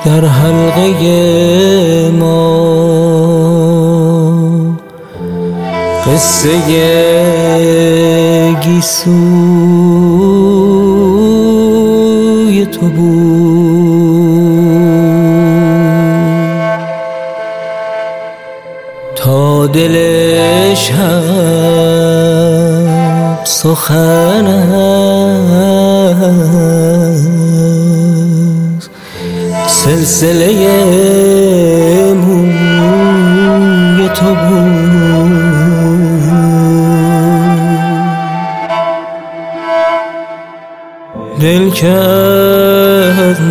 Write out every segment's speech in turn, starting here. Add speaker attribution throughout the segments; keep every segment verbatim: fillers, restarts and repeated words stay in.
Speaker 1: در حلقه ما قصه گیسوی تو بود تا دلش هم سخن است سلسله موی تو بود دل کرد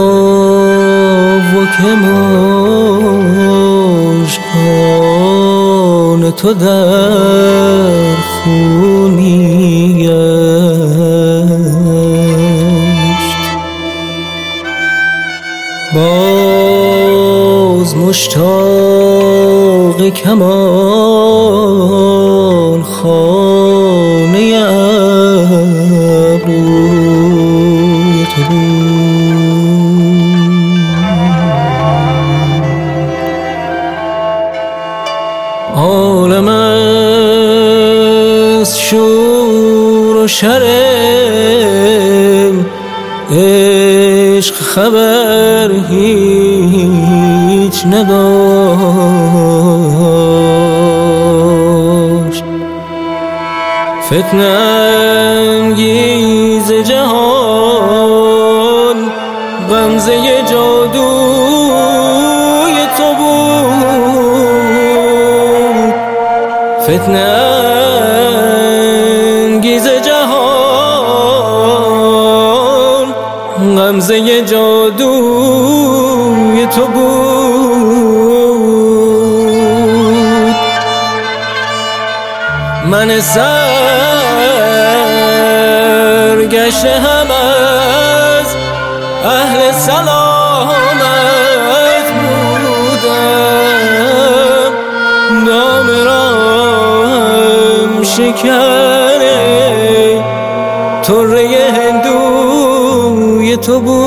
Speaker 1: ناوک مژگان تو در خون میگشت باز مشتاق کمان خانه ابروی تو عالم از شور و شر عشق خبر هیچ نداشت فتنه انگیز جهان غمزه جادوی تو بود فتنه انگیز جهان غمزه جادوی تو بود من سرگشته هم از اهل سلامت بودم دام راهم شکر طره هندوی تو بود